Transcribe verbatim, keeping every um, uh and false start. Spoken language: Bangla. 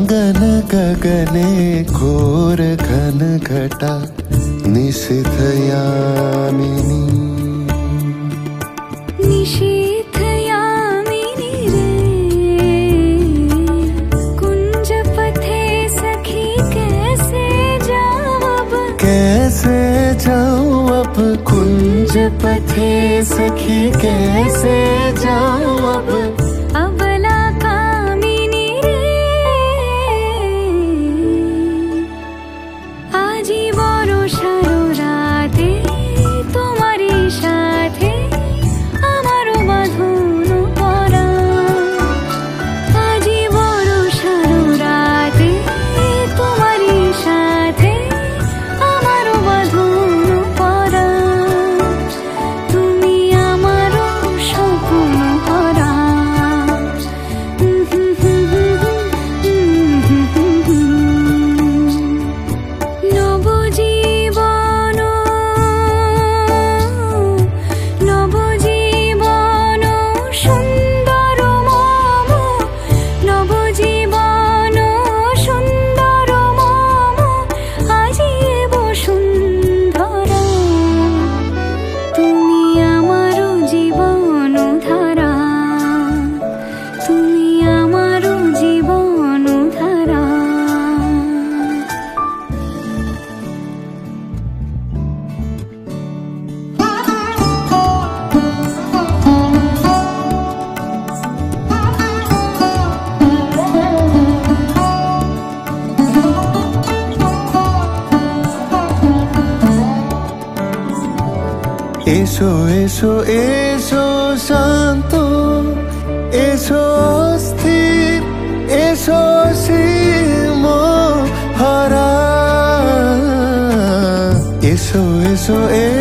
गगन गगने घोर घन घटा निशिथ यामिनी निशीथ यामिनी रे कुंज पथे सखी कैसे जाऊं अब कैसे जाऊं अब कुंज पथे सखी कैसे जाऊं अब अबला कामिनी रे आजी बड़ो सारो राते तुम्हारी साथे आमारो बाँधनो परा आजी बड़ो सारो राते तुम्हारी साथे आमारो बाँधनो परा তুমি আমারো স্বপ্ন ভরা নবজীবন নবজীবন সুন্দর মম নবজীবন সুন্দর মম আজি বসুন্ধরা তুমি আমারো জীবন ধারা তুমি আমারো জীবন ধারা এসো এসো এসো শান্ত এসো স্থির এসো সীম হারা এসো এসো